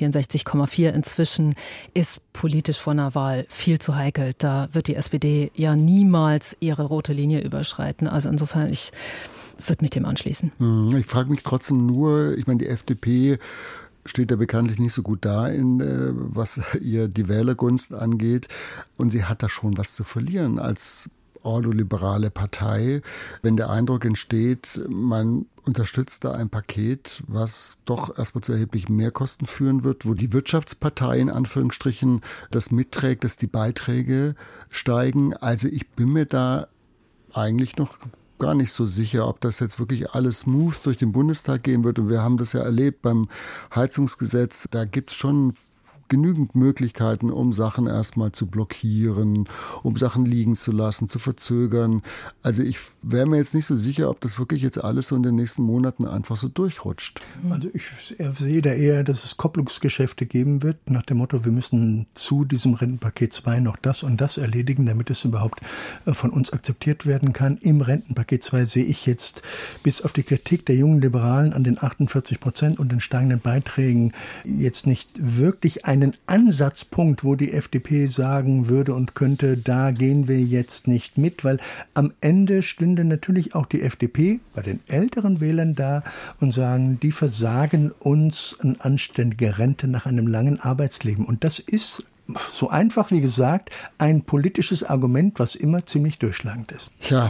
64,4 inzwischen, ist politisch vor einer Wahl viel zu heikel. Da wird die SPD ja niemals ihre rote Linie überschreiten. Also insofern, ich würde mich dem anschließen. Ich frage mich trotzdem nur, ich meine, die FDP steht ja bekanntlich nicht so gut da, was ihr die Wählergunst angeht. Und sie hat da schon was zu verlieren als ordoliberale Partei, wenn der Eindruck entsteht, man unterstützt da ein Paket, was doch erstmal zu erheblichen Mehrkosten führen wird, wo die Wirtschaftspartei in Anführungsstrichen das mitträgt, dass die Beiträge steigen. Also ich bin mir da eigentlich noch gar nicht so sicher, ob das jetzt wirklich alles smooth durch den Bundestag gehen wird. Und wir haben das ja erlebt beim Heizungsgesetz. Da gibt es schon genügend Möglichkeiten, um Sachen erstmal zu blockieren, um Sachen liegen zu lassen, zu verzögern. Also ich wäre mir jetzt nicht so sicher, ob das wirklich jetzt alles so in den nächsten Monaten einfach so durchrutscht. Also ich sehe da eher, dass es Kopplungsgeschäfte geben wird, nach dem Motto, wir müssen zu diesem Rentenpaket 2 noch das und das erledigen, damit es überhaupt von uns akzeptiert werden kann. Im Rentenpaket 2 sehe ich jetzt bis auf die Kritik der jungen Liberalen an den 48% und den steigenden Beiträgen jetzt nicht wirklich einen Ansatzpunkt, wo die FDP sagen würde und könnte, da gehen wir jetzt nicht mit, weil am Ende stünde natürlich auch die FDP bei den älteren Wählern da und sagen, die versagen uns eine anständige Rente nach einem langen Arbeitsleben. Und das ist so einfach wie gesagt ein politisches Argument, was immer ziemlich durchschlagend ist. Ja,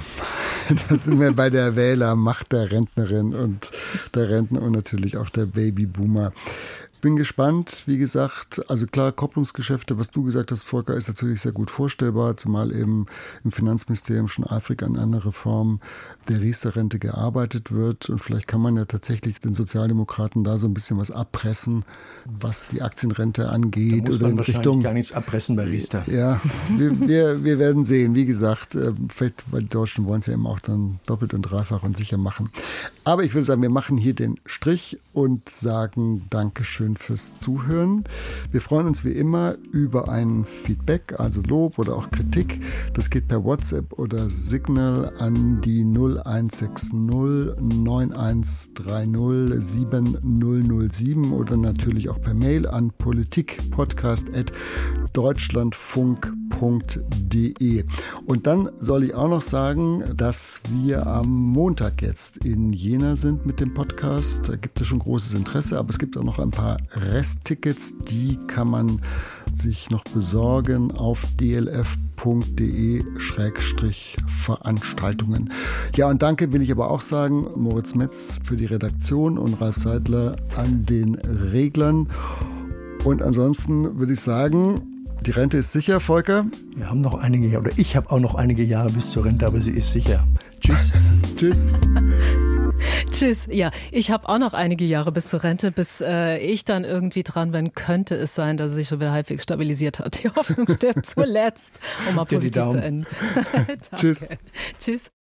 da sind wir bei der Wählermacht der Rentnerin und der Rentner und natürlich auch der Babyboomer. Bin gespannt, wie gesagt, also klar, Kopplungsgeschäfte, was du gesagt hast, Volker, ist natürlich sehr gut vorstellbar, zumal eben im Finanzministerium schon eifrig an einer Reform der Riester-Rente gearbeitet wird und vielleicht kann man ja tatsächlich den Sozialdemokraten da so ein bisschen was abpressen, was die Aktienrente angeht. Da muss man oder in wahrscheinlich Richtung gar nichts abpressen bei Riester. Ja, wir werden sehen, wie gesagt, vielleicht, weil die Deutschen wollen es ja eben auch dann doppelt und dreifach und sicher machen. Aber ich würde sagen, wir machen hier den Strich und sagen Dankeschön fürs Zuhören. Wir freuen uns wie immer über ein Feedback, also Lob oder auch Kritik. Das geht per WhatsApp oder Signal an die 0160 9130 7007 oder natürlich auch per Mail an politikpodcast@deutschlandfunk.de. Und dann soll ich auch noch sagen, dass wir am Montag jetzt in Jena sind mit dem Podcast. Da gibt es schon großes Interesse, aber es gibt auch noch ein paar Resttickets, die kann man sich noch besorgen auf dlf.de/Veranstaltungen. Ja, und danke will ich aber auch sagen, Moritz Metz für die Redaktion und Ralf Seidler an den Reglern. Und ansonsten würde ich sagen, die Rente ist sicher, Volker. Wir haben noch einige Jahre, oder ich habe auch noch einige Jahre bis zur Rente, aber sie ist sicher. Tschüss. Tschüss. Tschüss. Ja, ich habe auch noch einige Jahre bis zur Rente, bis ich dann irgendwie dran bin, könnte es sein, dass es sich schon wieder halbwegs stabilisiert hat. Die Hoffnung stirbt zuletzt, um mal positiv zu enden. Tschüss. Tschüss.